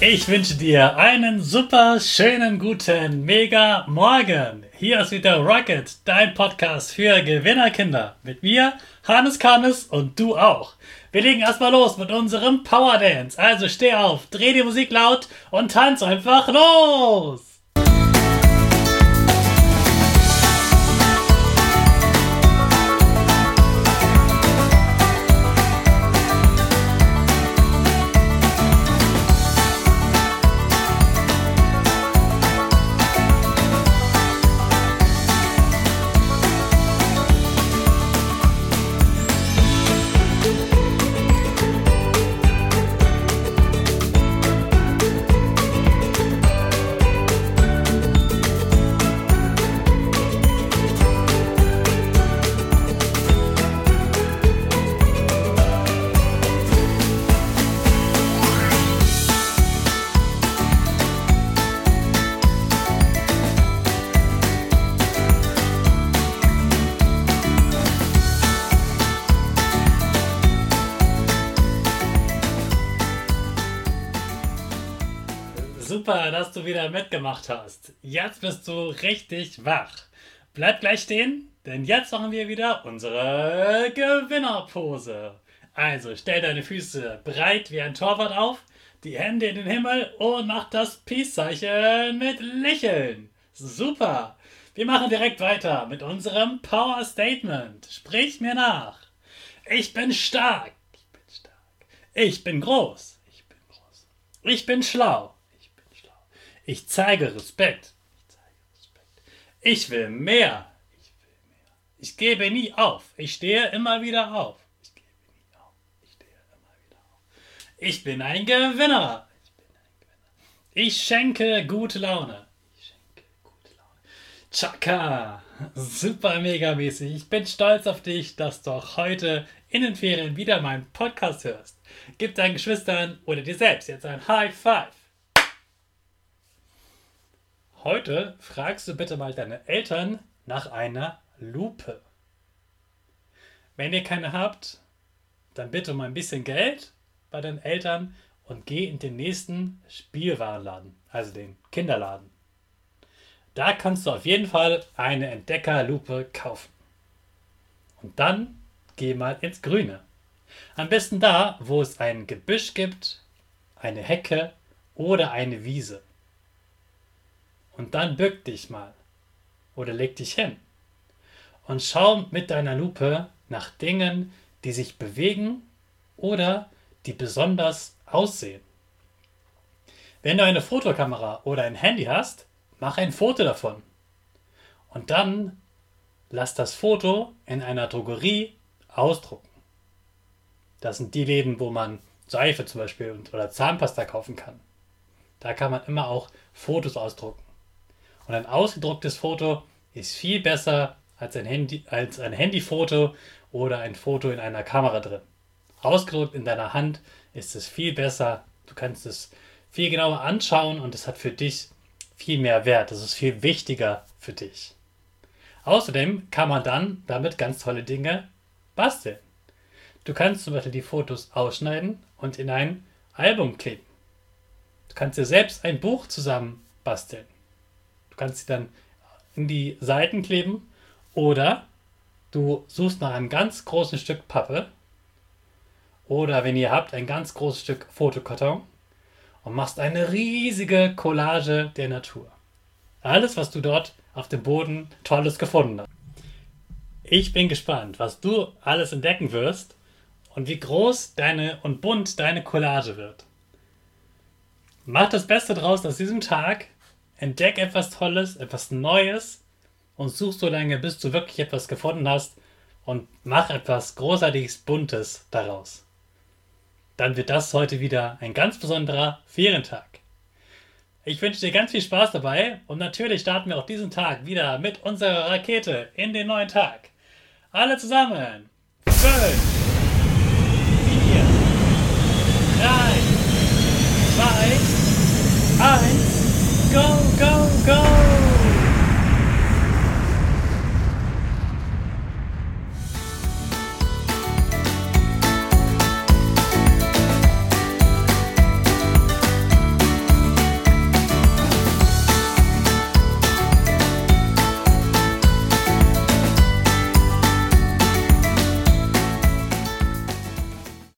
Ich wünsche dir einen super schönen guten Mega Morgen. Hier ist wieder Rocket, dein Podcast für Gewinnerkinder. Mit mir, Hannes Karnes und du auch. Wir legen erstmal los mit unserem Power Dance. Also steh auf, dreh die Musik laut und tanz einfach los. Super, dass du wieder mitgemacht hast. Jetzt bist du richtig wach. Bleib gleich stehen, denn jetzt machen wir wieder unsere Gewinnerpose. Also stell deine Füße breit wie ein Torwart auf, die Hände in den Himmel und mach das Peace-Zeichen mit Lächeln. Super. Wir machen direkt weiter mit unserem Power Statement. Sprich mir nach. Ich bin stark. Ich bin stark. Ich bin groß. Ich bin groß. Ich bin schlau. Ich zeige Respekt. Ich will mehr. Ich gebe nie auf. Ich stehe immer wieder auf. Ich bin ein Gewinner. Ich schenke gute Laune. Chaka. Super mega mäßig. Ich bin stolz auf dich, dass du auch heute in den Ferien wieder meinen Podcast hörst. Gib deinen Geschwistern oder dir selbst jetzt ein High Five. Heute fragst du bitte mal deine Eltern nach einer Lupe. Wenn ihr keine habt, dann bitte um ein bisschen Geld bei deinen Eltern und geh in den nächsten Spielwarenladen, also den Kinderladen. Da kannst du auf jeden Fall eine Entdeckerlupe kaufen. Und dann geh mal ins Grüne. Am besten da, wo es ein Gebüsch gibt, eine Hecke oder eine Wiese. Und dann bück dich mal oder leg dich hin und schau mit deiner Lupe nach Dingen, die sich bewegen oder die besonders aussehen. Wenn du eine Fotokamera oder ein Handy hast, mach ein Foto davon. Und dann lass das Foto in einer Drogerie ausdrucken. Das sind die Läden, wo man Seife zum Beispiel oder Zahnpasta kaufen kann. Da kann man immer auch Fotos ausdrucken. Und ein ausgedrucktes Foto ist viel besser als ein Handyfoto oder ein Foto in einer Kamera drin. Ausgedruckt in deiner Hand ist es viel besser. Du kannst es viel genauer anschauen und es hat für dich viel mehr Wert. Es ist viel wichtiger für dich. Außerdem kann man dann damit ganz tolle Dinge basteln. Du kannst zum Beispiel die Fotos ausschneiden und in ein Album kleben. Du kannst dir selbst ein Buch zusammen basteln. Du kannst sie dann in die Seiten kleben oder du suchst nach einem ganz großen Stück Pappe oder wenn ihr habt, ein ganz großes Stück Fotokarton und machst eine riesige Collage der Natur. Alles, was du dort auf dem Boden Tolles gefunden hast. Ich bin gespannt, was du alles entdecken wirst und wie groß und bunt deine Collage wird. Mach das Beste draus aus diesem Tag. Entdeck etwas Tolles, etwas Neues und such so lange, bis du wirklich etwas gefunden hast und mach etwas Großartiges, Buntes daraus. Dann wird das heute wieder ein ganz besonderer Ferientag. Ich wünsche dir ganz viel Spaß dabei und natürlich starten wir auch diesen Tag wieder mit unserer Rakete in den neuen Tag. Alle zusammen. 5,